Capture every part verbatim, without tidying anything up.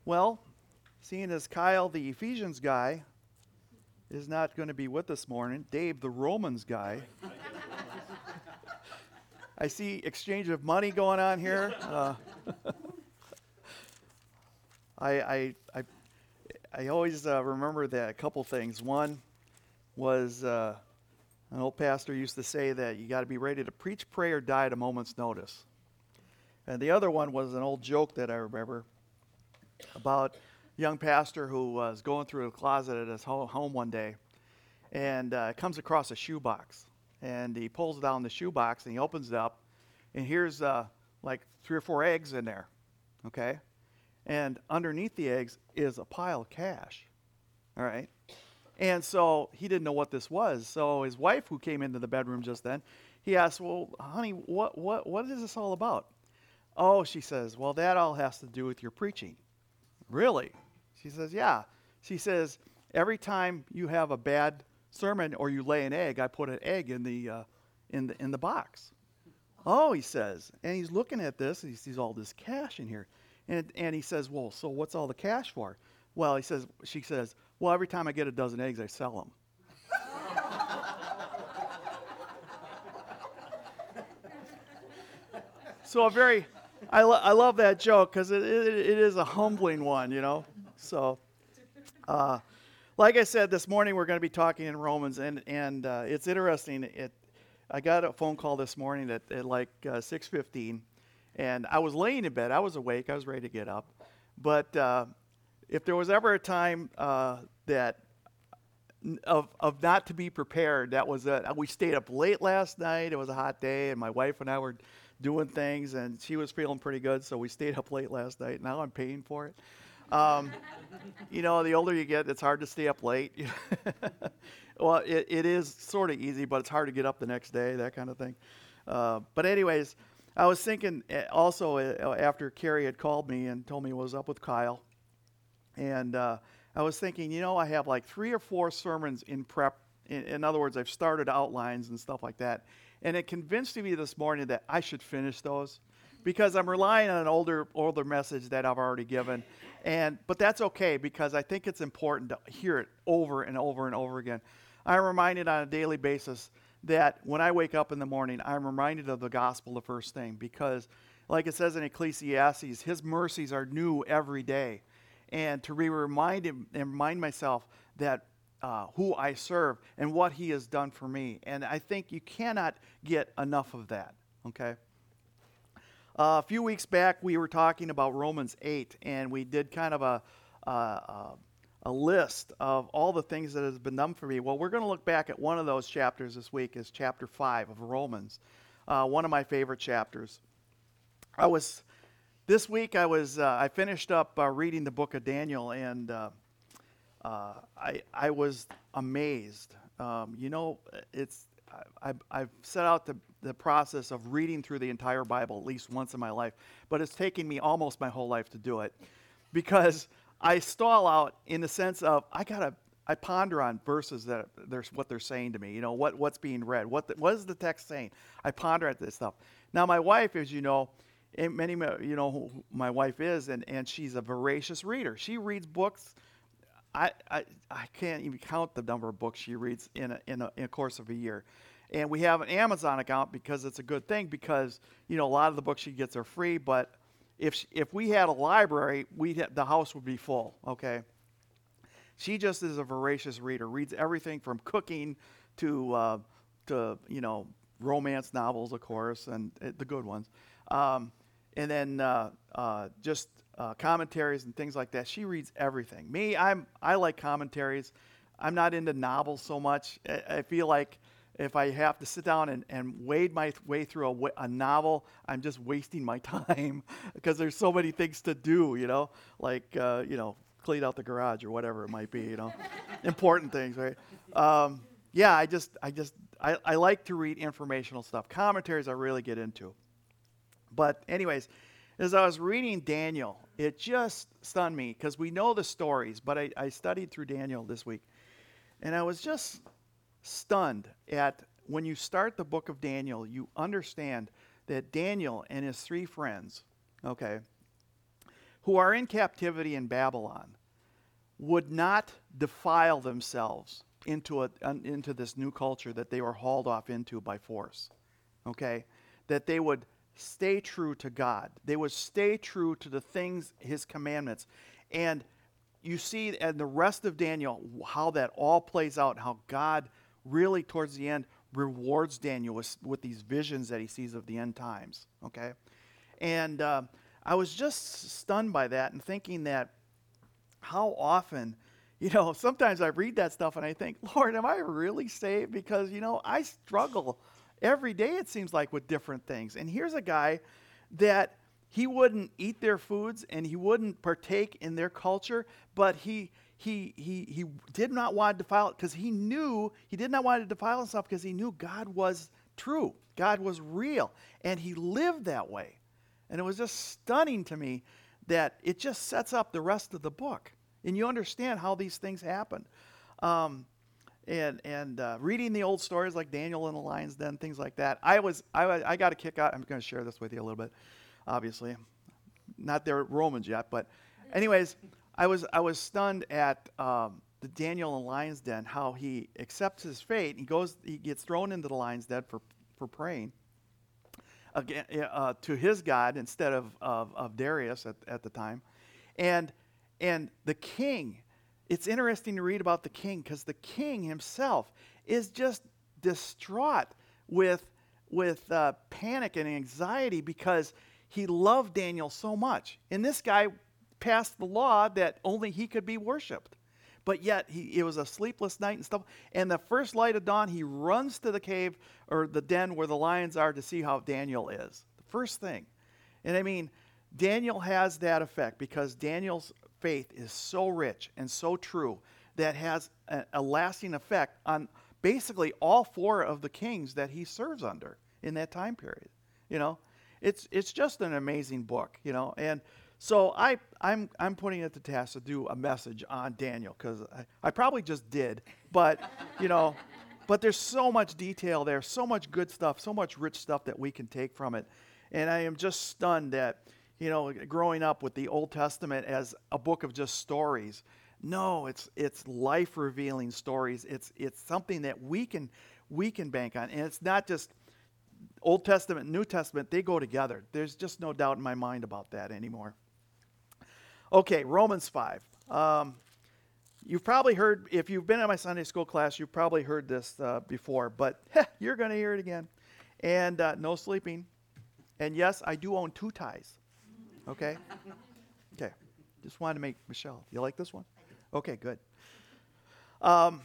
Well, seeing as Kyle, the Ephesians guy, is not going to be with us this morning, Dave, the Romans guy. I see exchange of money going on here. Uh, I, I, I, I always uh, remember that a couple things. One was uh, an old pastor used to say that you got to be ready to preach, pray, or die at a moment's notice. And the other one was an old joke that I remember about a young pastor who was going through a closet at his home one day and uh, comes across a shoebox. And he pulls down the shoebox and he opens it up, and here's uh, like three or four eggs in there, okay? And underneath the eggs is a pile of cash, all right? And so he didn't know what this was. So his wife, who came into the bedroom just then, he asked, well, honey, what, what, what is this all about? Oh, she says, well, that all has to do with your preaching. Really? She says, yeah. She says, every time you have a bad sermon or you lay an egg, I put an egg in the uh, in the in the box. Oh, he says, and he's looking at this and he sees all this cash in here, and and he says, well, so what's all the cash for? Well, he says, she says, well, every time I get a dozen eggs, I sell them. So a very, I, lo- I love that joke because it, it it is a humbling one, you know. So. Uh, Like I said, this morning we're going to be talking in Romans, and and uh, it's interesting. It, I got a phone call this morning at, at like uh, six fifteen, and I was laying in bed. I was awake. I was ready to get up. But uh, if there was ever a time uh, that of of not to be prepared, that was it. We stayed up late last night. It was a hot day, and my wife and I were doing things, and she was feeling pretty good, so we stayed up late last night. Now I'm paying for it. Um, you know, the older you get, it's hard to stay up late. Well, it, it is sort of easy, but it's hard to get up the next day, that kind of thing. Uh, but anyways, I was thinking also uh, after Carrie had called me and told me what was up with Kyle, and uh, I was thinking, you know, I have like three or four sermons in prep. In, in other words, I've started outlines and stuff like that. And it convinced me this morning that I should finish those because I'm relying on an older older message that I've already given. And but that's okay because I think it's important to hear it over and over and over again. I'm reminded on a daily basis that when I wake up in the morning, I'm reminded of the gospel the first thing because, like it says in Ecclesiastes, his mercies are new every day. And to be reminded and remind myself that uh, who I serve and what he has done for me. And I think you cannot get enough of that, okay? Uh, a few weeks back, we were talking about Romans eight, and we did kind of a, uh, uh, a list of all the things that has been done for me. Well, we're going to look back at one of those chapters this week, is chapter five of Romans, uh, one of my favorite chapters. I was this week. I was uh, I finished up uh, reading the book of Daniel, and uh, uh, I I was amazed. Um, you know, it's I, I've set out the, the process of reading through the entire Bible at least once in my life, but it's taken me almost my whole life to do it because I stall out in the sense of I gotta I ponder on verses that there's what they're saying to me. You know, what what's being read, what the, what is the text saying? I ponder at this stuff. Now, my wife, as you know, and many you know who my wife is, and, and she's a voracious reader. She reads books. I, I I can't even count the number of books she reads in a, in a in a course of a year, and we have an Amazon account because it's a good thing because you know a lot of the books she gets are free. But if she, if we had a library, we the house would be full. Okay, she just is a voracious reader. Reads everything from cooking to uh, to you know romance novels, of course, and uh, the good ones, um, and then uh, uh, just. Uh, commentaries and things like that. She reads everything. Me, I'm I like commentaries. I'm not into novels so much. I, I feel like if I have to sit down and, and wade my way through a, a novel, I'm just wasting my time because there's so many things to do, you know, like, uh, you know, clean out the garage or whatever it might be, you know, important things, right? Um, yeah, I just, I just, I, I like to read informational stuff. Commentaries I really get into. But anyways, as I was reading Daniel, it just stunned me because we know the stories, but I, I studied through Daniel this week. And I was just stunned at when you start the book of Daniel, you understand that Daniel and his three friends, okay, who are in captivity in Babylon would not defile themselves into a un, into this new culture that they were hauled off into by force. Okay? That they would stay true to God. They would stay true to the things, his commandments. And you see in the rest of Daniel how that all plays out, how God really towards the end rewards Daniel with, with these visions that he sees of the end times. Okay? And uh, I was just stunned by that and thinking that how often, you know, sometimes I read that stuff and I think, Lord, am I really saved? Because, you know, I struggle every day, it seems like, with different things. And here's a guy that he wouldn't eat their foods and he wouldn't partake in their culture, but he he he he did not want to defile it because he knew, he did not want to defile himself because he knew God was true. God was real. And he lived that way. And it was just stunning to me that it just sets up the rest of the book. And you understand how these things happen. Um, and and uh, reading the old stories like Daniel and the Lion's Den, things like that, I was I, I got a kick out. I'm going to share this with you a little bit, obviously. Not there at Romans yet, but anyways, I was I was stunned at um, the Daniel and the Lion's Den, how he accepts his fate. He goes, he gets thrown into the lion's den for for praying again uh, to his God instead of of, of Darius at, at the time, and and the king. It's interesting to read about the king because the king himself is just distraught with with uh, panic and anxiety because he loved Daniel so much. And this guy passed the law that only he could be worshipped. But yet he, it was a sleepless night and stuff. And the first light of dawn, he runs to the cave or the den where the lions are to see how Daniel is. The first thing. And I mean, Daniel has that effect because Daniel's faith is so rich and so true that has a, a lasting effect on basically all four of the kings that he serves under in that time period. You know, it's it's just an amazing book. You know, and so I I'm I'm putting it to task to do a message on Daniel because I, I probably just did, but you know, but there's so much detail there, so much good stuff, so much rich stuff that we can take from it, and I am just stunned that. You know, growing up with the Old Testament as a book of just stories. No, it's it's life-revealing stories. It's it's something that we can we can bank on. And it's not just Old Testament, New Testament, they go together. There's just no doubt in my mind about that anymore. Okay, Romans five. Um, you've probably heard, if you've been in my Sunday school class, you've probably heard this uh, before, but heh, you're going to hear it again. And uh, no sleeping. And yes, I do own two ties. Okay? Okay. Just wanted to make, Michelle, you like this one? Okay, good. Um,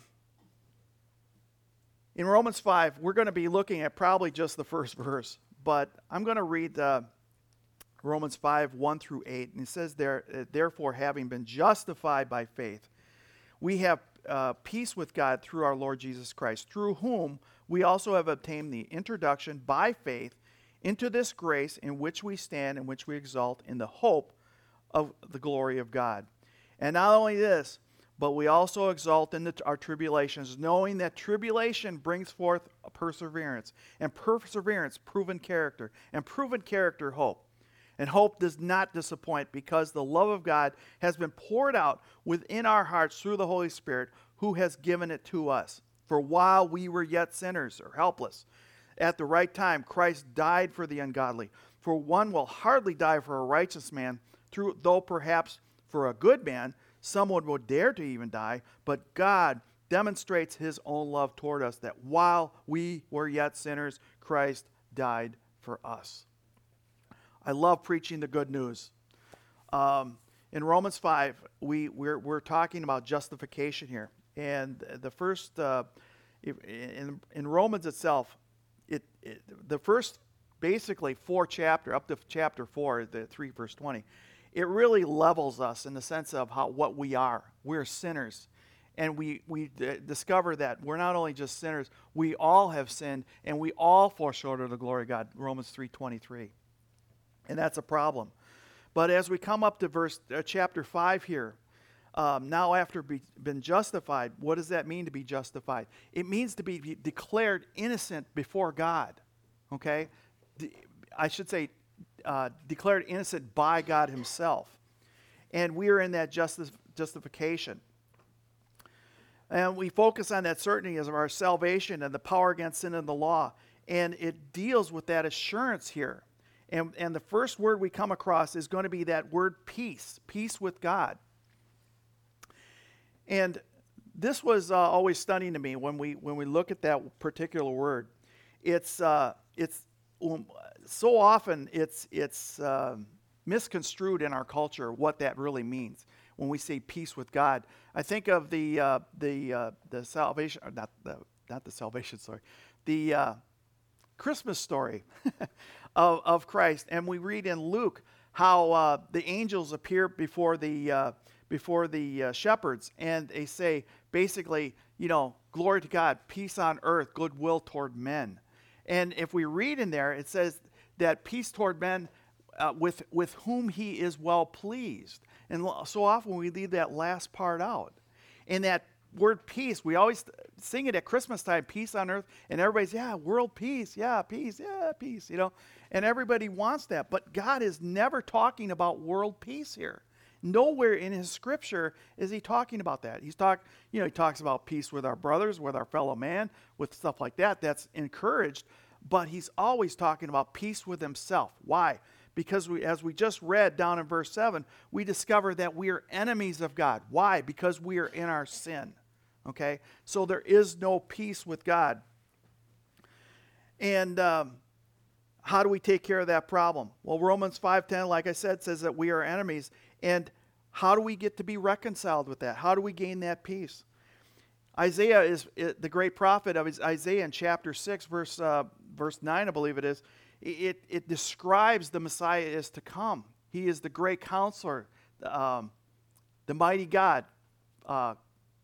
in Romans five, we're going to be looking at probably just the first verse, but I'm going to read uh, Romans five, one through eight, and it says there, uh, therefore, having been justified by faith, we have uh, peace with God through our Lord Jesus Christ, through whom we also have obtained the introduction by faith into this grace in which we stand, in which we exalt, in the hope of the glory of God. And not only this, but we also exalt in the, our tribulations, knowing that tribulation brings forth a perseverance, and perseverance, proven character, and proven character, hope. And hope does not disappoint, because the love of God has been poured out within our hearts through the Holy Spirit, who has given it to us. For while we were yet sinners or helpless, at the right time, Christ died for the ungodly. For one will hardly die for a righteous man, through, though perhaps for a good man, someone would dare to even die. But God demonstrates his own love toward us, that while we were yet sinners, Christ died for us. I love preaching the good news. Um, in Romans five, we, we're, we're talking about justification here. And the first, uh, in, in Romans itself, It, it the first basically four chapter up to chapter four, the three verse twenty, it really levels us in the sense of how what we are. We're sinners, and we we d- discover that we're not only just sinners, we all have sinned, and we all fall short of the glory of God. Romans three twenty three, and that's a problem. But as we come up to verse uh, chapter five here. Um, now after be, been justified, what does that mean to be justified? It means to be, be declared innocent before God, okay? De- I should say uh, declared innocent by God himself. and we are in that justice, justification. And we focus on that certainty as of our salvation and the power against sin and the law. And it deals with that assurance here. And, and the first word we come across is going to be that word peace, peace with God. And this was uh, always stunning to me when we when we look at that particular word. It's uh, it's um, so often it's it's uh, misconstrued in our culture what that really means when we say peace with God. I think of the uh, the uh, the salvation, or not the not the salvation story, the uh, Christmas story of of Christ, and we read in Luke how uh, the angels appear before the uh, before the uh, shepherds, and they say basically, you know, glory to God, peace on earth, goodwill toward men. And if we read in there, it says that peace toward men uh, with with whom he is well pleased. And so often we leave that last part out. And that word peace, we always sing it at Christmas time, peace on earth, and everybody's, yeah, world peace, yeah, peace, yeah, peace, you know. And everybody wants that. But God is never talking about world peace here. Nowhere in his scripture is he talking about that. He's talk, you know, he talks about peace with our brothers, with our fellow man, with stuff like that. That's encouraged. But he's always talking about peace with himself. Why? Because we, as we just read down in verse seven, we discover that we are enemies of God. Why? Because we are in our sin. Okay? So there is no peace with God. And um, how do we take care of that problem? Well, Romans five ten, like I said, says that we are enemies. And how do we get to be reconciled with that? How do we gain that peace? Isaiah is the great prophet of Isaiah in chapter six, verse uh, verse nine, I believe it is. It, it describes the Messiah is to come. He is the great counselor, um, the mighty God. Uh,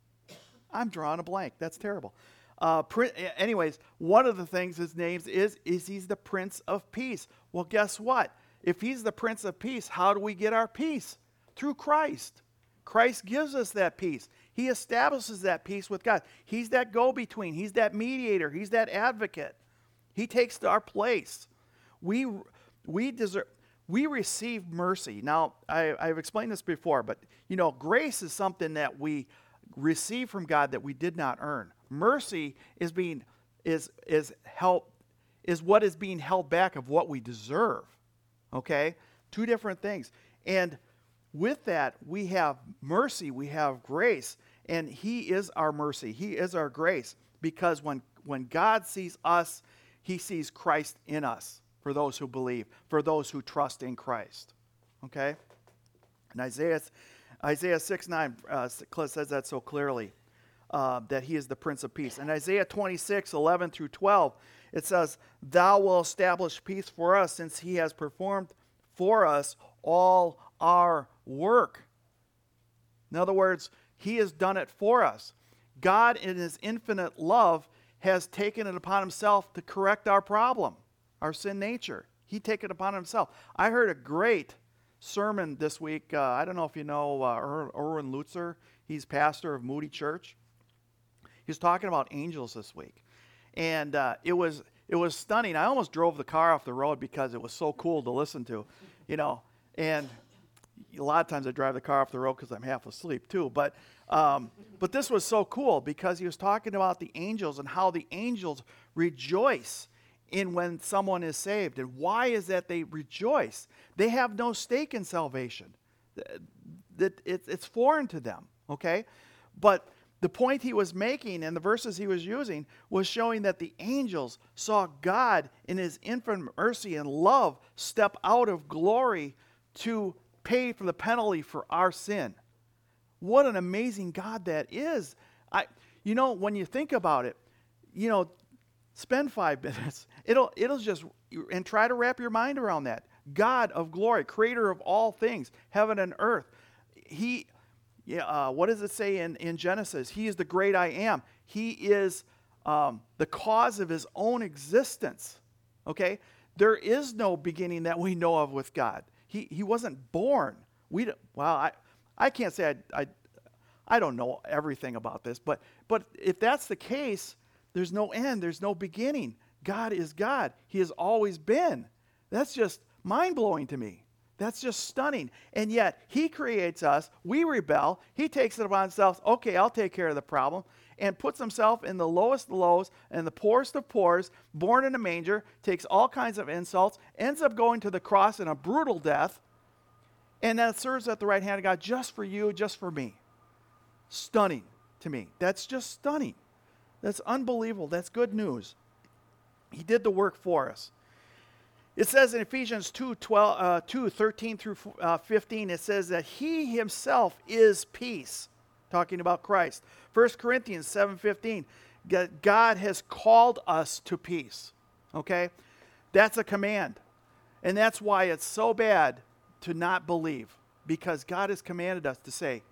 I'm drawing a blank. That's terrible. Uh, anyways, one of the things his name is, is he's the Prince of Peace. Well, guess what? If he's the Prince of Peace, how do we get our peace? Through Christ. Christ gives us that peace. He establishes that peace with God. He's that go-between. He's that mediator. He's that advocate. He takes our place. We we deserve we receive mercy. Now, I, I've explained this before, but you know, grace is something that we receive from God that we did not earn. Mercy is being is is help is what is being held back of what we deserve. Okay? Two different things. And with that, we have mercy, we have grace, and he is our mercy. He is our grace, because when when God sees us, he sees Christ in us. For those who believe, for those who trust in Christ. Okay? And Isaiah, Isaiah six nine uh, says that so clearly, uh, that he is the Prince of Peace. And Isaiah twenty-six eleven through twelve, it says, "Thou wilt establish peace for us, since he has performed for us all our work." In other words, he has done it for us. God, in his infinite love, has taken it upon himself to correct our problem. Our sin nature. He take it upon himself. I heard a great sermon this week. Uh, I don't know if you know uh, er- Erwin Lutzer. He's pastor of Moody Church. He was talking about angels this week. And uh, it was it was stunning. I almost drove the car off the road because it was so cool to listen to. You know, and a lot of times I drive the car off the road because I'm half asleep too. But, um, but this was so cool because he was talking about the angels and how the angels rejoice in when someone is saved. And why is that they rejoice? They have no stake in salvation. That it's foreign to them, okay? But the point he was making and the verses he was using was showing that the angels saw God in his infinite mercy and love step out of glory to pay for the penalty for our sin. What an amazing God that is. I, you know, when you think about it, you know, spend five minutes. It'll it'll just, and try to wrap your mind around that. God of glory, creator of all things, heaven and earth. He, yeah, uh, what does it say in, in Genesis? He is the great I am. He is um, the cause of his own existence. Okay? There is no beginning that we know of with God. He he wasn't born. We don't, well, I I can't say I, I I don't know everything about this, but but if that's the case, there's no end, there's no beginning. God is God. He has always been. That's just mind-blowing to me. That's just stunning. And yet, he creates us. We rebel. He takes it upon himself. Okay, I'll take care of the problem. And puts himself in the lowest of lows and the poorest of poors, born in a manger, takes all kinds of insults, ends up going to the cross in a brutal death, and then serves at the right hand of God just for you, just for me. Stunning to me. That's just stunning. That's unbelievable. That's good news. He did the work for us. It says in Ephesians two, twelve, uh, two thirteen through uh, fifteen, it says that he himself is peace, talking about Christ. First Corinthians seven fifteen, God has called us to peace. Okay? That's a command. And that's why it's so bad to not believe, because God has commanded us to say,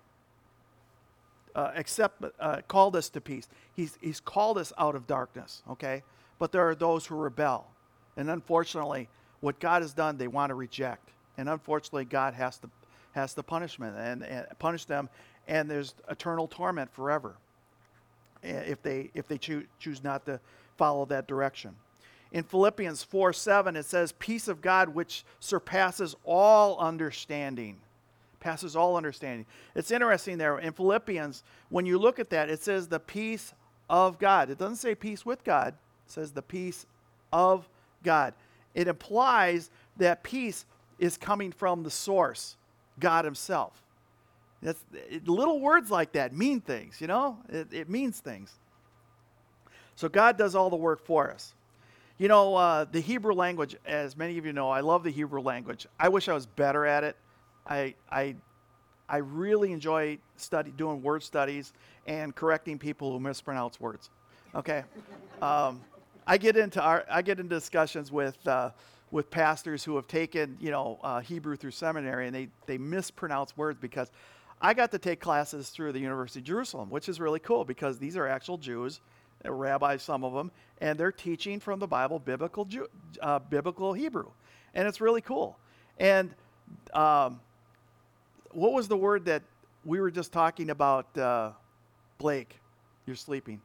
uh, accept, uh, called us to peace. He's, he's called us out of darkness, okay? But there are those who rebel. And unfortunately, what God has done, they want to reject. And unfortunately, God has to has the punishment and, and punish them, and there's eternal torment forever if they if they choo- choose not to follow that direction. In Philippians four seven, it says, peace of God which surpasses all understanding. Passes all understanding. It's interesting there. In Philippians, when you look at that, it says the peace of God. It doesn't say peace with God. It says the peace of God. It implies that peace is coming from the source, God himself. That's, it, little words like that mean things, you know? It, it means things. So God does all the work for us. You know, uh, the Hebrew language, as many of you know, I love the Hebrew language. I wish I was better at it. I I I really enjoy study doing word studies and correcting people who mispronounce words. Okay, um, I get into our I get into discussions with uh, with pastors who have taken you know uh, Hebrew through seminary, and they they mispronounce words, because I got to take classes through the University of Jerusalem, which is really cool because these are actual Jews. Rabbis, some of them, and they're teaching from the Bible, biblical Jew, uh, biblical Hebrew, and it's really cool. And um, what was the word that we were just talking about, uh, Blake? You're sleeping.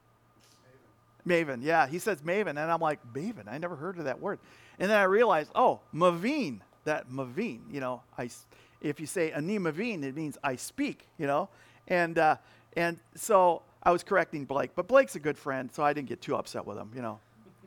Maven. Maven, yeah. He says Maven, and I'm like, Maven? I never heard of that word. And then I realized, oh, Maveen, that Maveen, you know, I, if you say Ani Maveen, it means I speak, you know, and uh, and so I was correcting Blake, but Blake's a good friend, so I didn't get too upset with him, you know.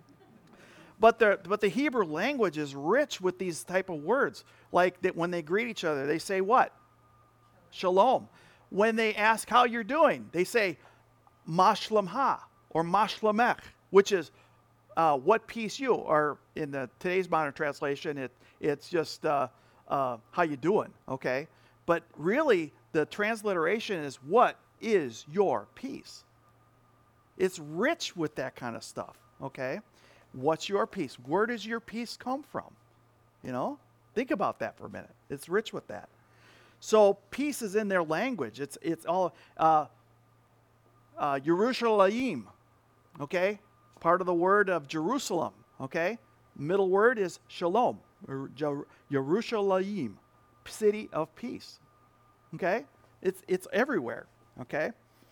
But the but the Hebrew language is rich with these type of words. Like that when they greet each other, they say what? Shalom. When they ask how you're doing, they say Mashlamha or Mashlamech, which is uh, what peace you. Or in the today's modern translation, it it's just uh, uh, how you doing, okay? But really, the transliteration is what is your peace. It's rich with that kind of stuff, okay? What's your peace? Where does your peace come from? You know, think about that for a minute. It's rich with that. So peace is in their language. It's it's all uh, uh, Yerushalayim, okay? Part of the word of Jerusalem, okay? Middle word is shalom, or Yerushalayim, city of peace, okay? It's it's everywhere. Okay.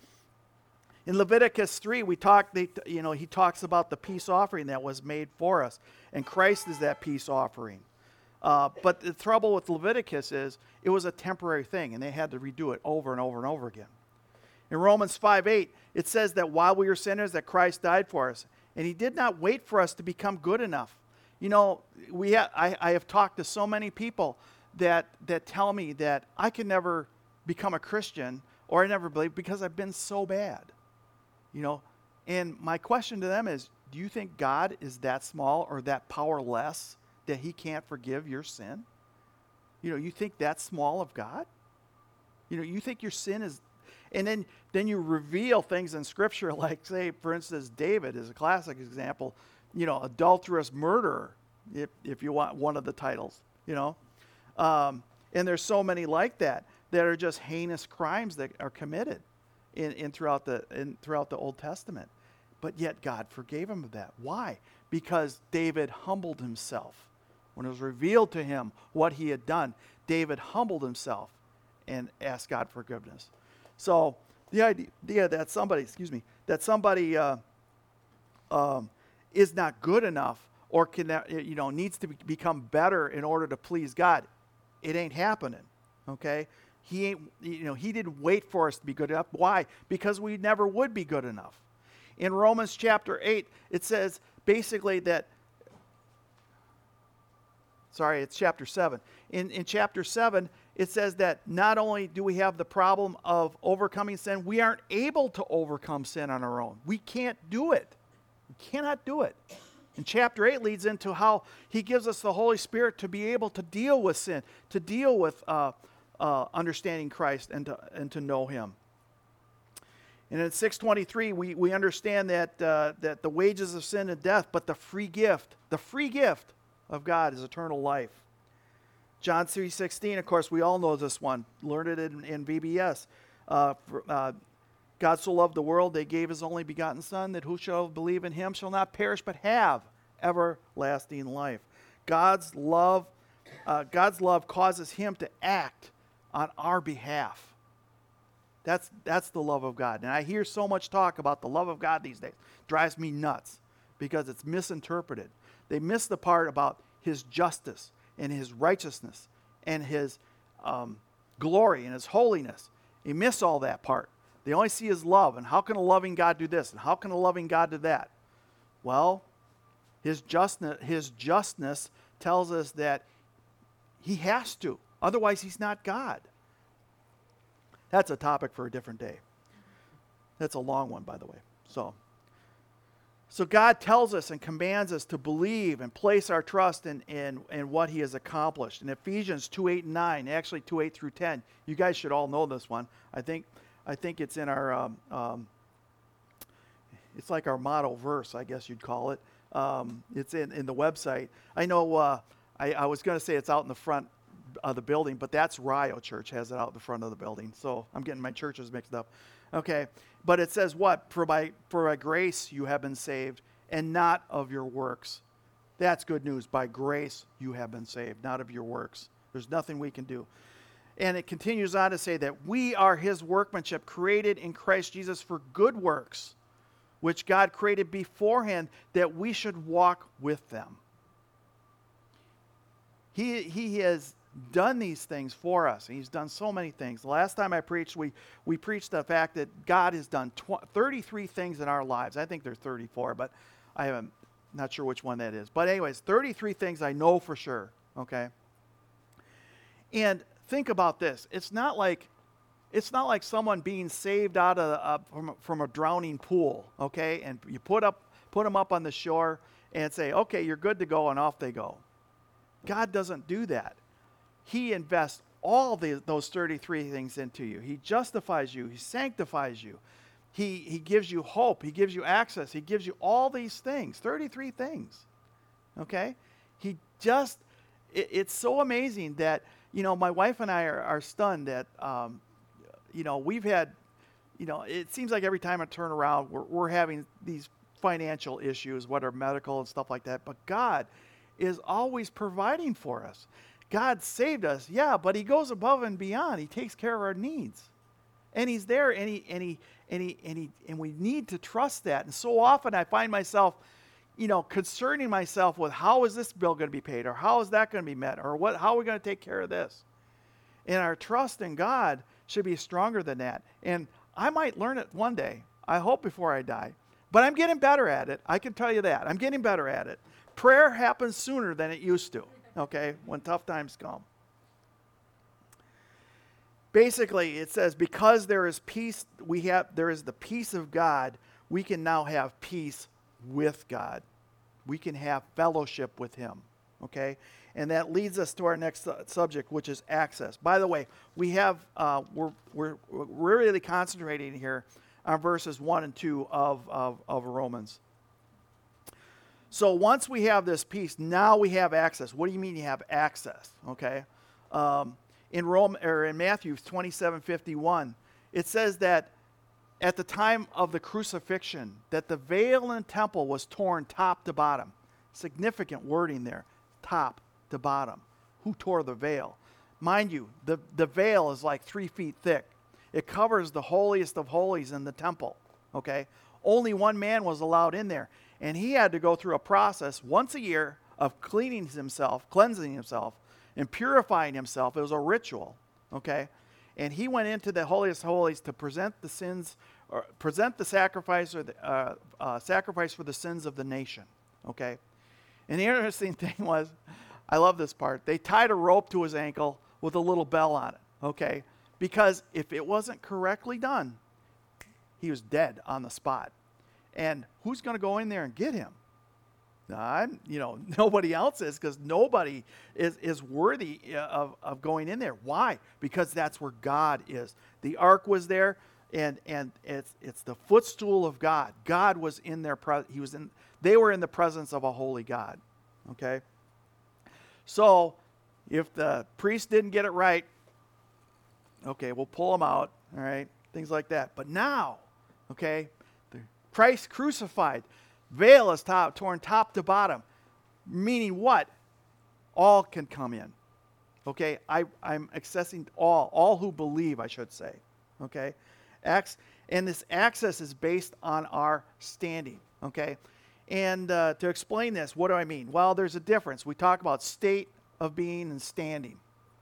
In Leviticus three, we talk. They, you know, he talks about the peace offering that was made for us, and Christ is that peace offering. Uh, but the trouble with Leviticus is it was a temporary thing, and they had to redo it over and over and over again. In Romans five eight, it says that while we were sinners, that Christ died for us, and He did not wait for us to become good enough. You know, we ha- I, I have talked to so many people that that tell me that I can never become a Christian, or I never believe because I've been so bad, you know. And my question to them is, do you think God is that small or that powerless that He can't forgive your sin? You know, you think that's small of God? You know, you think your sin is, and then then you reveal things in Scripture, like, say, for instance, David is a classic example, you know, adulterous murderer, if if you want one of the titles, you know. Um, and there's so many like that. that are just heinous crimes that are committed in, in throughout the in throughout the Old Testament. But yet God forgave him of that. Why? Because David humbled himself. When it was revealed to him what he had done, David humbled himself and asked God forgiveness. So the idea that somebody, excuse me, that somebody uh, um, is not good enough or can, you know, needs to be, become better in order to please God it ain't happening. Okay? He ain't, you know, he didn't wait for us to be good enough. Why? Because we never would be good enough. In Romans chapter eight, it says basically that, sorry, it's chapter seven. In, in chapter seven, it says that not only do we have the problem of overcoming sin, we aren't able to overcome sin on our own. We can't do it. We cannot do it. And chapter eight leads into how he gives us the Holy Spirit to be able to deal with sin, to deal with uh, uh, understanding Christ and to, and to know him. And in six twenty-three, we, we understand that, uh, that the wages of sin is death, but the free gift, the free gift of God is eternal life. John three sixteen, of course, we all know this one. Learned it in, in V B S. Uh, for, uh, God so loved the world, they gave his only begotten Son, that who shall believe in him shall not perish, but have everlasting life. God's love, uh, God's love causes him to act on our behalf. That's that's the love of God. And I hear so much talk about the love of God these days. It drives me nuts because it's misinterpreted. They miss the part about his justice and his righteousness and his um, glory and his holiness. They miss all that part. They only see his love. And how can a loving God do this? And how can a loving God do that? Well, his justness, his justness tells us that he has to. Otherwise, he's not God. That's a topic for a different day. That's a long one, by the way. So, so God tells us and commands us to believe and place our trust in, in, in what he has accomplished. In Ephesians two, eight, and nine, actually two, eight through ten, you guys should all know this one. I think I think it's in our, um, um, it's like our motto verse, I guess you'd call it. Um, it's in, in the website. I know uh, I, I was going to say it's out in the front of the building, but that's Rio Church has it out in the front of the building. So I'm getting my churches mixed up. Okay. But it says what? For by, for by grace you have been saved, and not of your works. That's good news. By grace you have been saved, not of your works. There's nothing we can do. And it continues on to say that we are his workmanship, created in Christ Jesus for good works, which God created beforehand that we should walk with them. He, he has done these things for us. He's done so many things. The last time I preached, we, we preached the fact that God has done tw- thirty-three things in our lives. I think there's thirty-four, but I am not sure which one that is. But anyways, thirty-three things I know for sure, okay? And think about this. It's not like it's not like someone being saved out of uh, from, from a drowning pool, okay? And you put up put them up on the shore and say, "Okay, you're good to go," and off they go. God doesn't do that. He invests all the, those thirty-three things into you. He justifies you. He sanctifies you. He, he gives you hope. He gives you access. He gives you all these things, thirty-three things, okay? He just, it, it's so amazing that, you know, my wife and I are, are stunned that, um, you know, we've had, you know, it seems like every time I turn around, we're, we're having these financial issues, whether medical and stuff like that, but God is always providing for us. God saved us, yeah, but he goes above and beyond. He takes care of our needs. And he's there, and he and he and he and he and we need to trust that. And so often I find myself, you know, concerning myself with how is this bill going to be paid, or how is that going to be met, or what how are we going to take care of this? And our trust in God should be stronger than that. And I might learn it one day. I hope before I die. But I'm getting better at it. I can tell you that. I'm getting better at it. Prayer happens sooner than it used to. Okay, when tough times come. Basically, it says, because there is peace, we have there is the peace of God, we can now have peace with God. We can have fellowship with him. Okay? And that leads us to our next uh, subject, which is access. By the way, we have uh, we're, we're we're really concentrating here on verses one and two of, of, of Romans. So once we have this peace, now we have access. What do you mean you have access? Okay, um, in Rome or in Matthew twenty-seven fifty-one, it says that at the time of the crucifixion, that the veil in the temple was torn top to bottom. Significant wording there, top to bottom. Who tore the veil? Mind you, the the veil is like three feet thick. It covers the holiest of holies in the temple. Okay, only one man was allowed in there. And he had to go through a process once a year of cleaning himself, cleansing himself, and purifying himself. It was a ritual, okay? And he went into the holiest of holies to present the sins, or present the sacrifice, or the uh, uh, sacrifice for the sins of the nation, okay? And the interesting thing was, I love this part. They tied a rope to his ankle with a little bell on it, okay? Because if it wasn't correctly done, he was dead on the spot. And who's going to go in there and get him? I'm, you know, nobody else is, because nobody is, is worthy of, of going in there. Why? Because that's where God is. The ark was there, and and it's it's the footstool of God. God was in their pre- he was in they were in the presence of a holy God. Okay? So if the priest didn't get it right, okay, we'll pull him out, all right? Things like that. But now, okay, the Christ crucified, veil is top, torn top to bottom, meaning what? All can come in. Okay, I, I'm accessing all, all who believe, I should say. Okay, Acts, and this access is based on our standing. Okay, and uh, to explain this, what do I mean? Well, there's a difference. We talk about state of being and standing.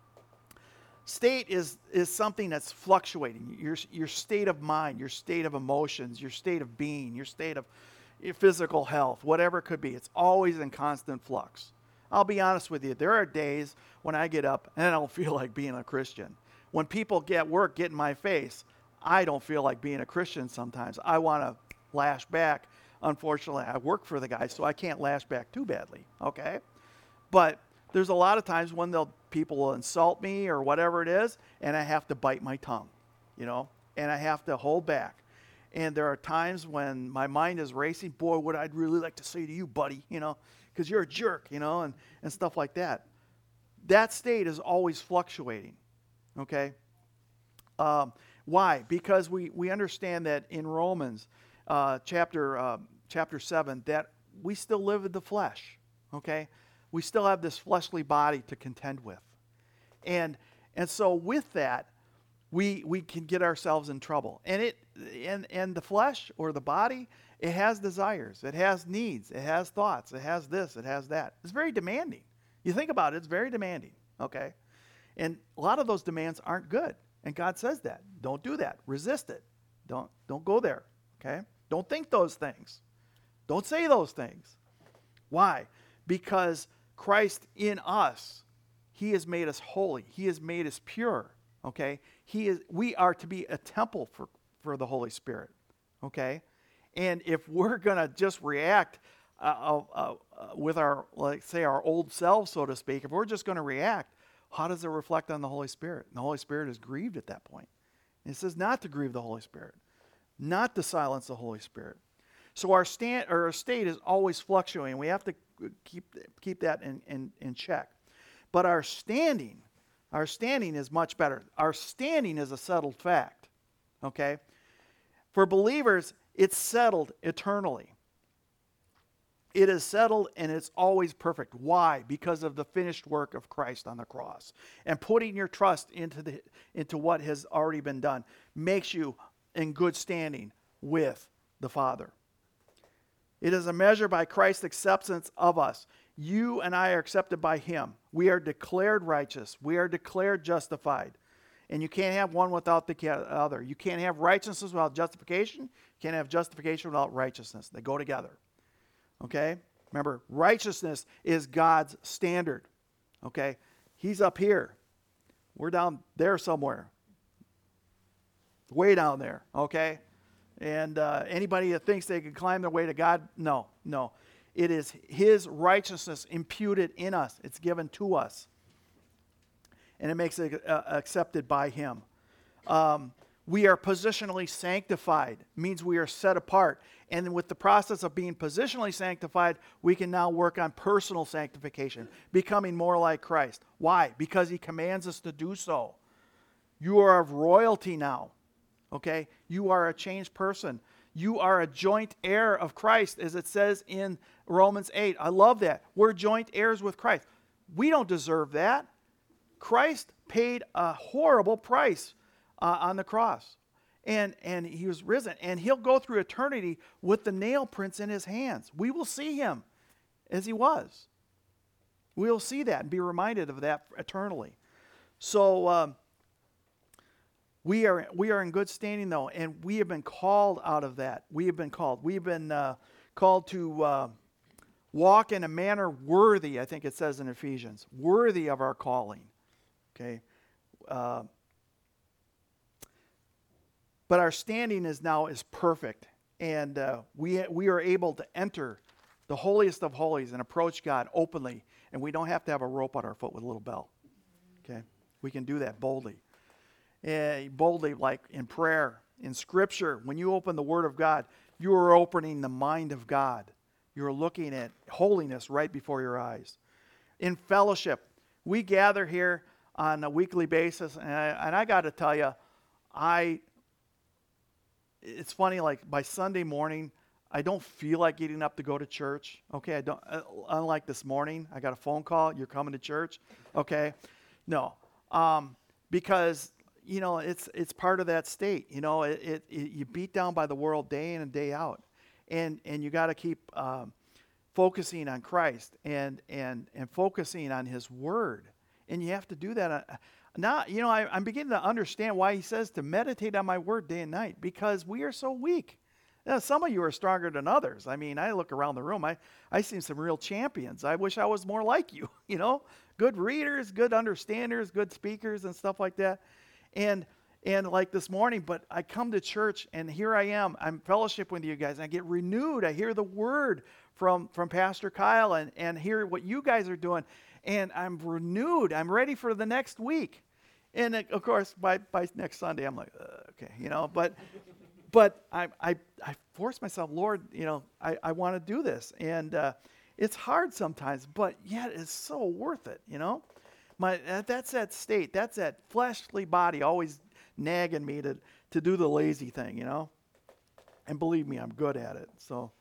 State is is something that's fluctuating. Your your state of mind, your state of emotions, your state of being, your state of your physical health, whatever it could be. It's always in constant flux. I'll be honest with you. There are days when I get up and I don't feel like being a Christian. When people get work get in my face, I don't feel like being a Christian sometimes. I want to lash back. Unfortunately, I work for the guy, so I can't lash back too badly. Okay, but there's a lot of times when they'll people will insult me or whatever it is, and I have to bite my tongue, you know, and I have to hold back. And there are times when my mind is racing. Boy, what I'd really like to say to you, buddy, you know, because you're a jerk, you know, and, and stuff like that. That state is always fluctuating, okay? Um, why? Because we, we understand that in Romans uh, chapter uh, chapter seven, that we still live in the flesh, okay? We still have this fleshly body to contend with. And and so with that, we we can get ourselves in trouble. And it and and the flesh or the body, it has desires, it has needs, it has thoughts, it has this, it has that. It's very demanding. You think about it, it's very demanding, okay? And a lot of those demands aren't good. And God says that. Don't do that. Resist it. Don't don't go there, okay? Don't think those things. Don't say those things. Why? Because Christ in us, he has made us holy. He has made us pure, okay? He is. We are to be a temple for, for the Holy Spirit, okay? And if we're going to just react uh, uh, uh, with our, like, say, our old selves, so to speak, if we're just going to react, how does it reflect on the Holy Spirit? And the Holy Spirit is grieved at that point. And it says not to grieve the Holy Spirit, not to silence the Holy Spirit. So our stand, or our state is always fluctuating. We have to keep keep that in, in, in check. But our standing, our standing is much better. Our standing is a settled fact. Okay? For believers, it's settled eternally. It is settled and it's always perfect. Why? Because of the finished work of Christ on the cross. And putting your trust into the into what has already been done makes you in good standing with the Father. It is a measure by Christ's acceptance of us. You and I are accepted by him. We are declared righteous. We are declared justified. And you can't have one without the other. You can't have righteousness without justification. You can't have justification without righteousness. They go together. Okay? Remember, righteousness is God's standard. Okay? He's up here. We're down there somewhere. Way down there. Okay? And uh, anybody that thinks they can climb their way to God, no, no. It is his righteousness imputed in us. It's given to us. And it makes it uh, accepted by him. Um, we are positionally sanctified. It means we are set apart. And with the process of being positionally sanctified, we can now work on personal sanctification, becoming more like Christ. Why? Because he commands us to do so. You are of royalty now. Okay? You are a changed person. You are a joint heir of Christ, as it says in Romans eight. I love that. We're joint heirs with Christ. We don't deserve that. Christ paid a horrible price uh, on the cross. And, and he was risen. And he'll go through eternity with the nail prints in his hands. We will see him as he was. We'll see that and be reminded of that eternally. So um, we are we are in good standing, though, and we have been called out of that. We have been called. We have been uh, called to uh, walk in a manner worthy, I think it says in Ephesians, worthy of our calling. Okay? Uh, but our standing is now is perfect, and uh, we we are able to enter the holiest of holies and approach God openly, and we don't have to have a rope on our foot with a little bell. Okay? We can do that boldly. Uh, boldly, like in prayer, in Scripture. When you open the Word of God, you are opening the mind of God. You're looking at holiness right before your eyes. In fellowship, we gather here on a weekly basis, and I, and I got to tell you, I. It's funny. Like by Sunday morning, I don't feel like getting up to go to church. Okay, I don't. Uh, unlike this morning, I got a phone call. You're coming to church. Okay, no, um, because. You know, it's it's part of that state. You know, it, it, it you beat down by the world day in and day out, and and you got to keep um, focusing on Christ and and and focusing on His Word, and you have to do that. Uh, now, you know, I, I'm beginning to understand why He says to meditate on My Word day and night, because we are so weak. Now, some of you are stronger than others. I mean, I look around the room, I I see some real champions. I wish I was more like you. You know, good readers, good understanders, good speakers, and stuff like that. And and like this morning, but I come to church and here I am. I'm fellowship with you guys. And I get renewed. I hear the word from, from Pastor Kyle and, and hear what you guys are doing. And I'm renewed. I'm ready for the next week. And it, of course, by, by next Sunday, I'm like, uh, okay, you know, but but I, I I force myself, Lord, you know, I, I want to do this. And uh, it's hard sometimes, but yet it's so worth it, you know. My, that's that state. That's that fleshly body always nagging me to, to do the lazy thing, you know. And believe me, I'm good at it. So,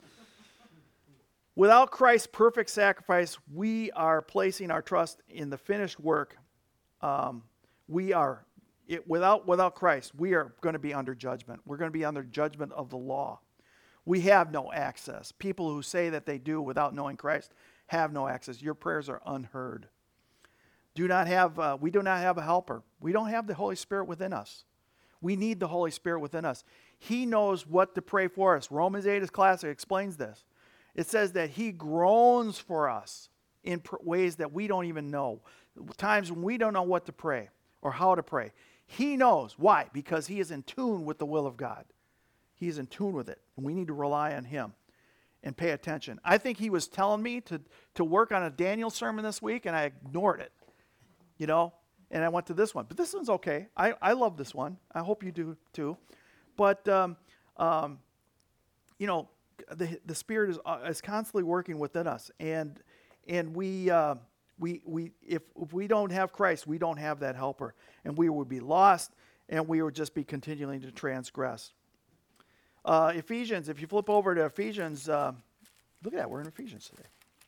without Christ's perfect sacrifice, we are placing our trust in the finished work. Um, we are, it, without without Christ, we are going to be under judgment. We're going to be under judgment of the law. We have no access. People who say that they do without knowing Christ have no access. Your prayers are unheard. Do not have, uh, we do not have a helper. We don't have the Holy Spirit within us. We need the Holy Spirit within us. He knows what to pray for us. Romans eight is classic, explains this. It says that He groans for us in pr- ways that we don't even know. Times when we don't know what to pray or how to pray. He knows. Why? Because He is in tune with the will of God. He is in tune with it. And we need to rely on Him and pay attention. I think He was telling me to, to work on a Daniel sermon this week, and I ignored it. You know, and I went to this one. But this one's okay. I, I love this one. I hope you do too. But, um, um, you know, the the Spirit is uh, is constantly working within us. And and we, uh, we, we if, if we don't have Christ, we don't have that helper. And we would be lost, and we would just be continuing to transgress. Uh, Ephesians, if you flip over to Ephesians, uh, look at that. We're in Ephesians today.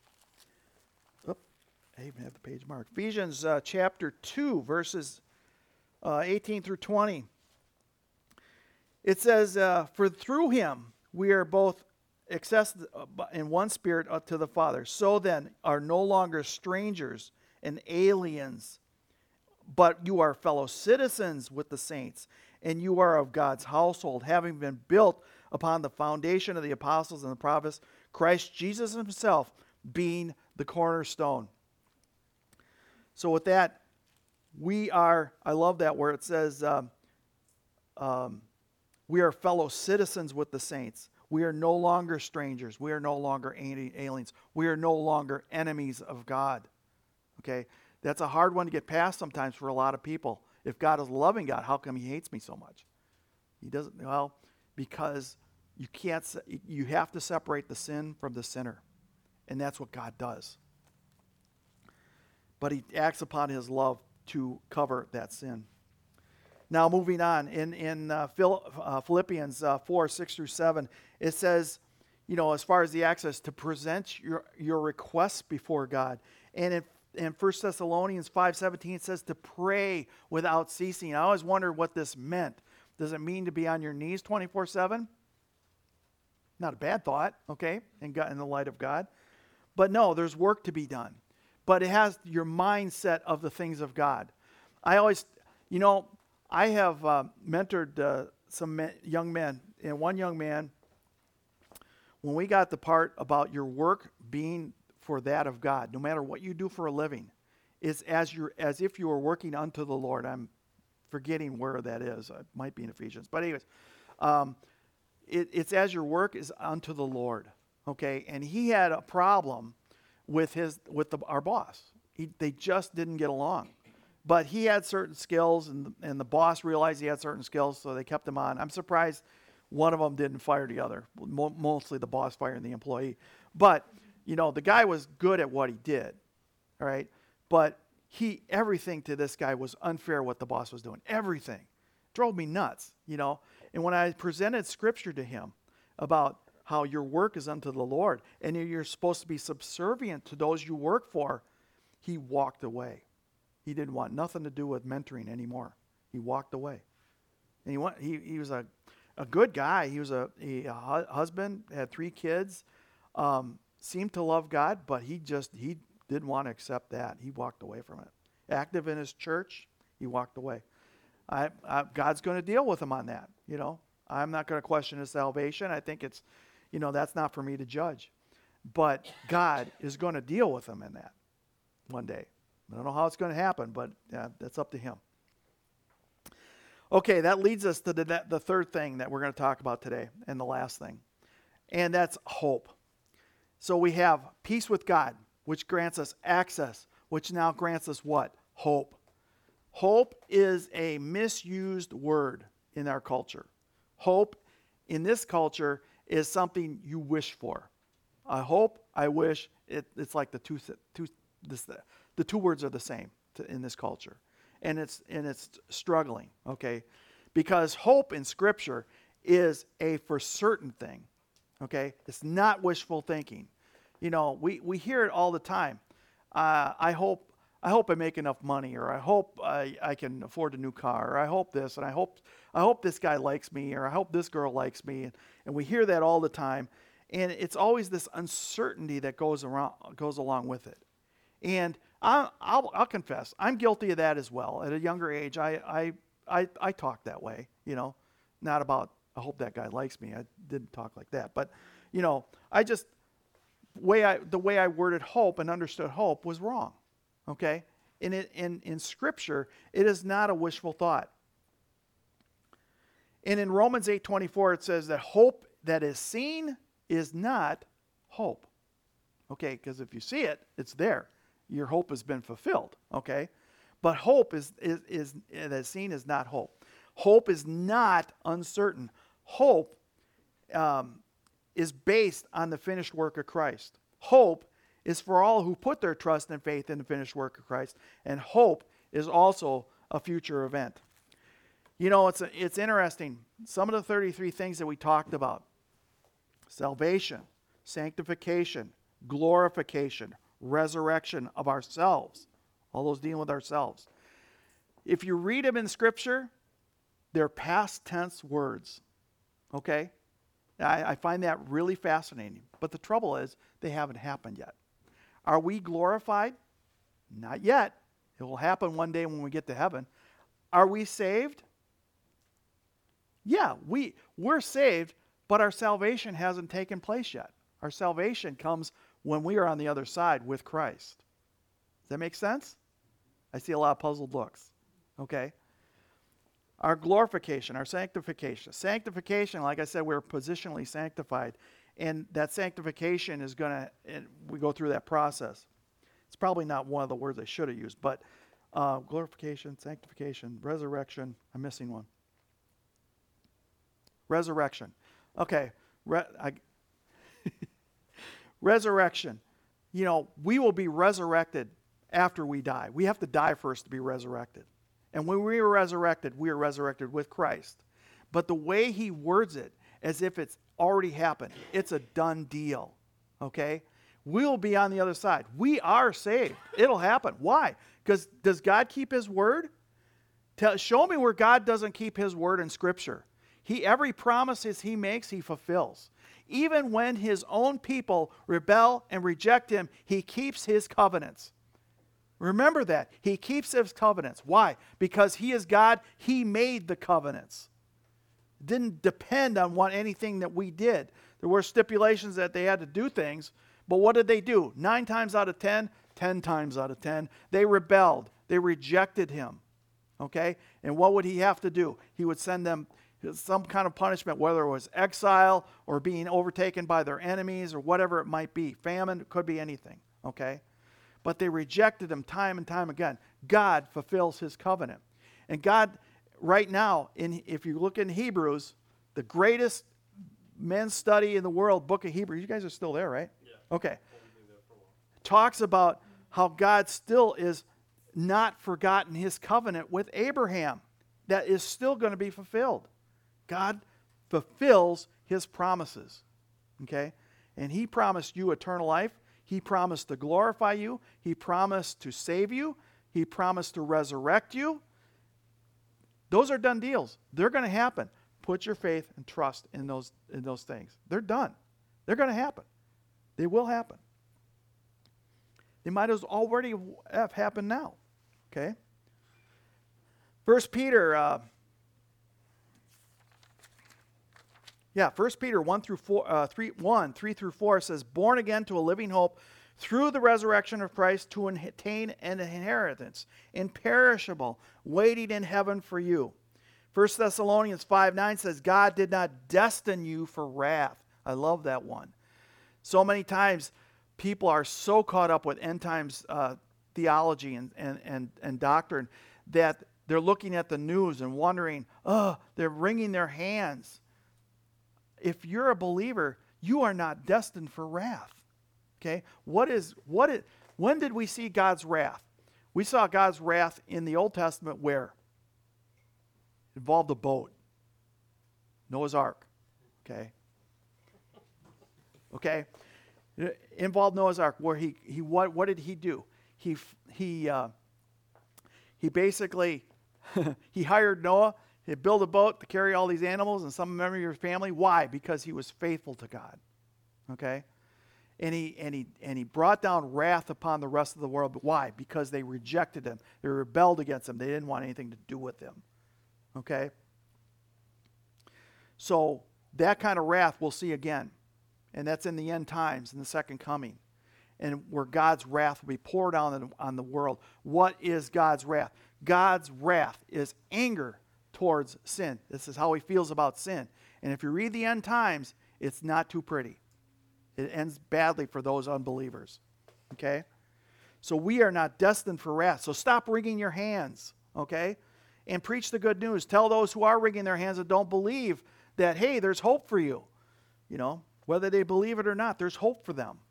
I even have the page marked. Ephesians uh, chapter two, verses uh, eighteen through twenty. It says, uh, for through Him we are both accessed in one Spirit to the Father. So then are no longer strangers and aliens, but you are fellow citizens with the saints, and you are of God's household, having been built upon the foundation of the apostles and the prophets, Christ Jesus Himself being the cornerstone. So with that, we are, I love that where it says, um, um, we are fellow citizens with the saints. We are no longer strangers. We are no longer aliens. We are no longer enemies of God. Okay? That's a hard one to get past sometimes for a lot of people. If God is a loving God, how come He hates me so much? He doesn't, well, because you can't, you have to separate the sin from the sinner. And that's what God does. But He acts upon His love to cover that sin. Now, moving on, in, in uh, Phil, uh, Philippians uh, four, six through seven, it says, you know, as far as the access, to present your, your requests before God. And in, in First Thessalonians five seventeen, it says to pray without ceasing. I always wondered what this meant. Does it mean to be on your knees twenty-four seven? Not a bad thought, okay, in, God, in the light of God. But no, there's work to be done. but it has your mindset of the things of God. I always, you know, I have uh, mentored uh, some men, young men, and one young man, when we got the part about your work being for that of God, no matter what you do for a living, is as you're as if you were working unto the Lord. I'm forgetting where that is. It might be in Ephesians, but anyways, um, it, it's as your work is unto the Lord. Okay, and he had a problem with his with the, our boss. He, they just didn't get along, but he had certain skills, and the, and the boss realized he had certain skills, so they kept him on. I'm surprised one of them didn't fire the other. Mo- mostly the boss firing the employee, but you know the guy was good at what he did. All right. But he, everything to this guy was unfair what the boss was doing. Everything. Drove me nuts, you know. And when I presented scripture to him about how your work is unto the Lord and you're supposed to be subservient to those you work for, he walked away. He didn't want nothing to do with mentoring anymore. He walked away. And he went, he, he was a, a good guy. He was a, he, a hu- husband, had three kids, um, seemed to love God, but he just, he didn't want to accept that. He walked away from it. Active in his church, he walked away. I, I, God's going to deal with him on that. You know, I'm not going to question his salvation. I think it's, you know, that's not for me to judge. But God is going to deal with him in that one day. I don't know how it's going to happen, but uh, that's up to him. Okay, that leads us to the, the third thing that we're going to talk about today, and the last thing, and that's hope. So we have peace with God, which grants us access, which now grants us what? Hope. Hope is a misused word in our culture. Hope in this culture is something you wish for. I hope, I wish, it, it's like the two, two this, the, the two words are the same to, in this culture. And it's, and it's struggling, okay? Because hope in Scripture is a for certain thing, okay? It's not wishful thinking. You know, we, we hear it all the time. Uh, I hope I hope I make enough money, or I hope I, I can afford a new car, or I hope this, and I hope I hope this guy likes me, or I hope this girl likes me, and, and we hear that all the time, and it's always this uncertainty that goes around goes along with it. And I, I'll I'll confess, I'm guilty of that as well. At a younger age, I I I, I talked that way, you know, not about I hope that guy likes me. I didn't talk like that, but you know, I just way I the way I worded hope and understood hope was wrong. Okay? In it in, in Scripture, it is not a wishful thought. And in Romans eight twenty-four, it says that hope that is seen is not hope. Okay, because if you see it, it's there. Your hope has been fulfilled. Okay? But hope is is, is that is seen is not hope. Hope is not uncertain. Hope um, is based on the finished work of Christ. Hope is for all who put their trust and faith in the finished work of Christ. And hope is also a future event. You know, it's a, it's interesting. Some of the thirty-three things that we talked about: salvation, sanctification, glorification, resurrection of ourselves, all those dealing with ourselves. If you read them in Scripture, they're past tense words. Okay? I, I find that really fascinating. But the trouble is, they haven't happened yet. Are we glorified? Not yet. It will happen one day when we get to heaven. Are we saved? Yeah, we, we're saved, but our salvation hasn't taken place yet. Our salvation comes when we are on the other side with Christ. Does that make sense? I see a lot of puzzled looks. Okay? Our glorification, our sanctification. Sanctification, like I said, we're positionally sanctified. And that sanctification is going to, we go through that process. It's probably not one of the words I should have used, but uh, glorification, sanctification, resurrection. I'm missing one. Resurrection. Okay. Re- I, resurrection. You know, we will be resurrected after we die. We have to die first to be resurrected. And when we are resurrected, we are resurrected with Christ. But the way he words it, as if it's already happened, it's a done deal. Okay? We'll be on the other side. We are saved. It'll happen. Why? Because does God keep his word? Tell, show me where God doesn't keep his word in Scripture. He, every promises he makes, he fulfills. Even when his own people rebel and reject him, he keeps his covenants. Remember that. He keeps his covenants. Why? Because he is God. He made the covenants. It didn't depend on what anything that we did. There were stipulations that they had to do things, but what did they do? Nine times out of ten, ten times out of ten, they rebelled. They rejected him. Okay? And what would he have to do? He would send them some kind of punishment, whether it was exile or being overtaken by their enemies or whatever it might be. Famine, it could be anything. Okay? But they rejected him time and time again. God fulfills his covenant. And God, right now, in, if you look in Hebrews, the greatest men's study in the world, book of Hebrews, you guys are still there, right? Yeah. Okay. Talks about how God still is not forgotten his covenant with Abraham. That is still going to be fulfilled. God fulfills his promises. Okay? And he promised you eternal life. He promised to glorify you. He promised to save you. He promised to resurrect you. Those are done deals. They're going to happen. Put your faith and trust in those, in those things. They're done. They're going to happen. They will happen. They might as already have happened now. Okay? First Peter, uh, yeah, First Peter one through four, uh, three, one, three through four says, born again to a living hope through the resurrection of Christ to attain an inheritance, imperishable, waiting in heaven for you. First Thessalonians five nine says, God did not destine you for wrath. I love that one. So many times people are so caught up with end times uh, theology and, and, and, and doctrine that they're looking at the news and wondering, oh, they're wringing their hands. If you're a believer, you are not destined for wrath. Okay? What is, what is, when did we see God's wrath? We saw God's wrath in the Old Testament where? It involved a boat. Noah's Ark. Okay? Okay? It involved Noah's Ark where he, he what, what did he do? He, he, uh, he basically, he hired Noah. He built a boat to carry all these animals and some member of your family. Why? Because he was faithful to God. Okay? And he and he and he brought down wrath upon the rest of the world. But why? Because they rejected him. They rebelled against him. They didn't want anything to do with him. Okay? So that kind of wrath we'll see again. And that's in the end times, in the second coming. And where God's wrath will be poured down on the world. What is God's wrath? God's wrath is anger towards sin. This is how he feels about sin. And if you read the end times, it's not too pretty. It ends badly for those unbelievers. Okay? So we are not destined for wrath. So stop wringing your hands. Okay? And preach the good news. Tell those who are wringing their hands that don't believe that, hey, there's hope for you. You know, whether they believe it or not, there's hope for them.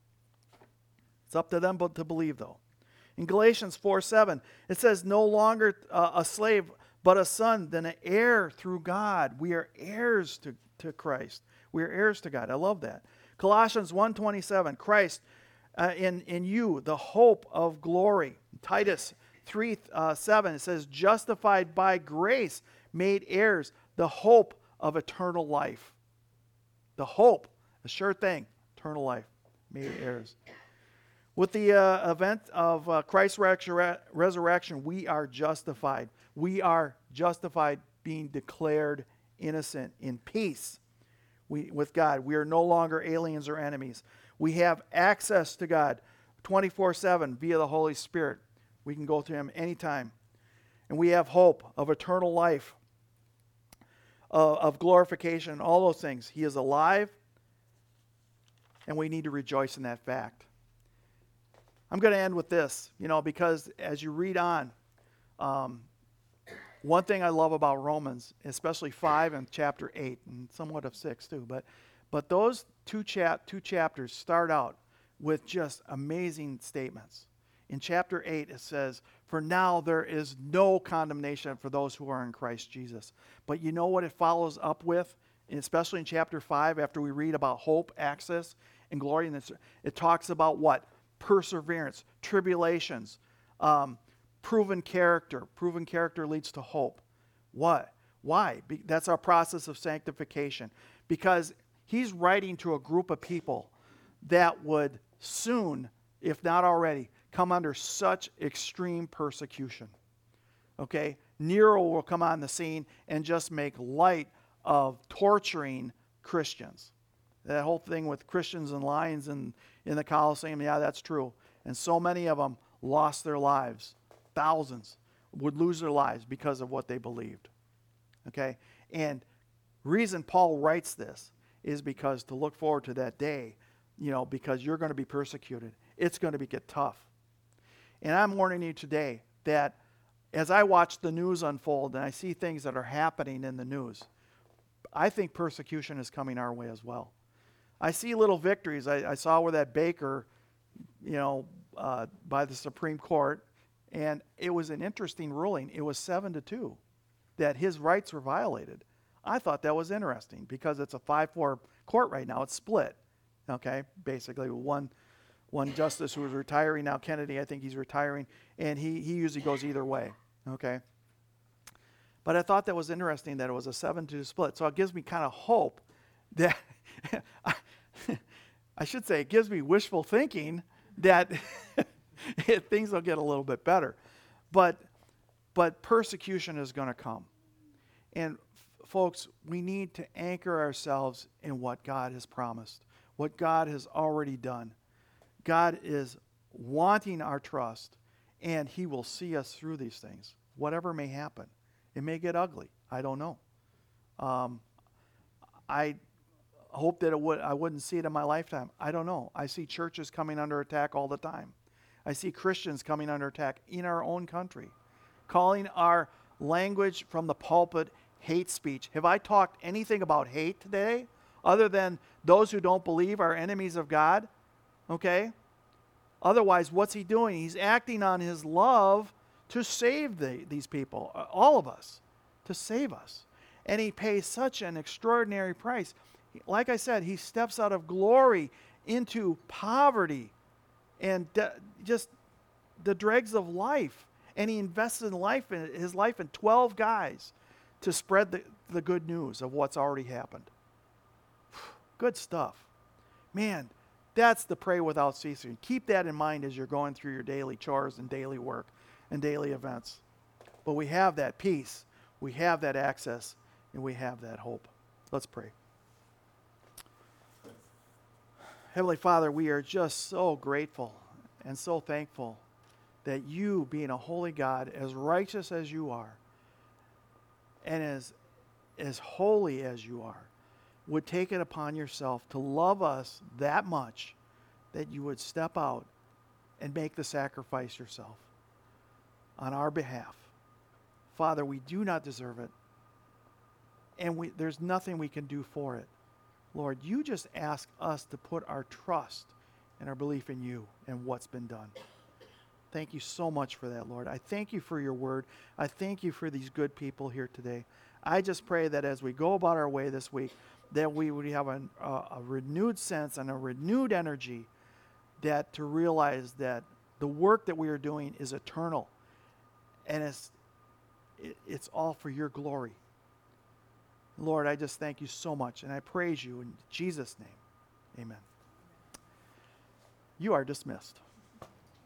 It's up to them to believe, though. In Galatians four seven, it says, no longer uh, a slave, but a son, then an heir through God. We are heirs to, to Christ. We are heirs to God. I love that. Colossians one twenty-seven, Christ uh, in, in you, the hope of glory. Titus three seven, it says, justified by grace, made heirs, the hope of eternal life. The hope, a sure thing, eternal life, made heirs. With the uh, event of uh, Christ's resur- resurrection, we are justified. We are justified, being declared innocent, in peace we, with God. We are no longer aliens or enemies. We have access to God twenty-four seven via the Holy Spirit. We can go to him anytime. And we have hope of eternal life, uh, of glorification, all those things. He is alive, and we need to rejoice in that fact. I'm going to end with this, you know, because as you read on, um, one thing I love about Romans, especially five and chapter eight, and somewhat of six too, but but those two chap two chapters start out with just amazing statements. In chapter eight, it says, "For now there is no condemnation for those who are in Christ Jesus." But you know what it follows up with, and especially in chapter five, after we read about hope, access, and glory, and it talks about what? Perseverance, tribulations, um, proven character. Proven character leads to hope. What? Why? Be- that's our process of sanctification. Because he's writing to a group of people that would soon, if not already, come under such extreme persecution. Okay? Nero will come on the scene and just make light of torturing Christians. That whole thing with Christians and lions in, in the Colosseum, yeah, that's true. And so many of them lost their lives. Thousands would lose their lives because of what they believed. Okay? And reason Paul writes this is because to look forward to that day, you know, because you're going to be persecuted. It's going to be get tough. And I'm warning you today that as I watch the news unfold and I see things that are happening in the news, I think persecution is coming our way as well. I see little victories. I, I saw where that baker, you know, uh, by the Supreme Court, and it was an interesting ruling. It was seven to two that his rights were violated. I thought that was interesting because it's a five four court right now. It's split, okay, basically one one justice who is retiring now, Kennedy, I think he's retiring, and he, he usually goes either way, okay? But I thought that was interesting that it was a seven two split. So it gives me kind of hope that, I should say it gives me wishful thinking that things will get a little bit better. But, but persecution is going to come. And f- folks, we need to anchor ourselves in what God has promised, what God has already done. God is wanting our trust, and he will see us through these things, whatever may happen. It may get ugly. I don't know. Um, I hope that it would. I wouldn't see it in my lifetime. I don't know. I see churches coming under attack all the time. I see Christians coming under attack in our own country, calling our language from the pulpit hate speech. Have I talked anything about hate today other than those who don't believe are enemies of God? Okay? Otherwise, what's he doing? He's acting on his love to save the, these people, all of us, to save us. And he pays such an extraordinary price. Like I said, he steps out of glory into poverty and de- just the dregs of life. And he invests in life in his life in twelve guys to spread the, the good news of what's already happened. Good stuff. Man, that's the pray without ceasing. Keep that in mind as you're going through your daily chores and daily work and daily events. But we have that peace, we have that access, and we have that hope. Let's pray. Heavenly Father, we are just so grateful and so thankful that you, being a holy God, as righteous as you are, and as, as holy as you are, would take it upon yourself to love us that much that you would step out and make the sacrifice yourself on our behalf. Father, we do not deserve it, and we, there's nothing we can do for it. Lord, you just ask us to put our trust and our belief in you and what's been done. Thank you so much for that, Lord. I thank you for your word. I thank you for these good people here today. I just pray that as we go about our way this week, that we would have a, a, a renewed sense and a renewed energy that to realize that the work that we are doing is eternal, and it's, it, it's all for your glory. Lord, I just thank you so much, and I praise you in Jesus' name. Amen. You are dismissed.